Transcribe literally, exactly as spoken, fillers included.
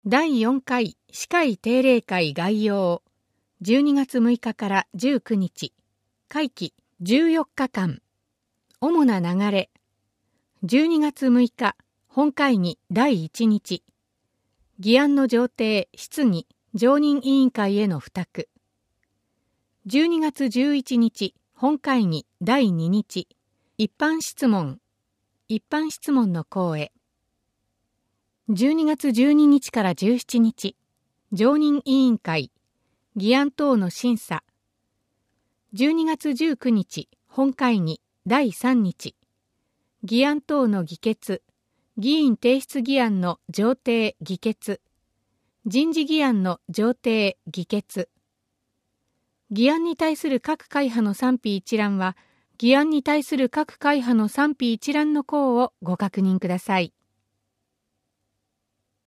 だいよんかい市会定例会概要。じゅうにがつむいかからじゅうくにち。会期じゅうよっかかん。主な流れ。じゅうにがつむいか本会議だいいちにち。議案の上呈、質疑、常任委員会への付託。じゅうにがつじゅういちにち本会議だいににち。一般質問。一般質問の項へ。じゅうにがつじゅうににちからじゅうしちにち、常任委員会、議案等の審査。じゅうにがつじゅうくにち、本会議だいさんにち、議案等の議決、議員提出議案の上呈議決、人事議案の上呈議決。議案に対する各会派の賛否一覧は、議案に対する各会派の賛否一覧の項をご確認ください。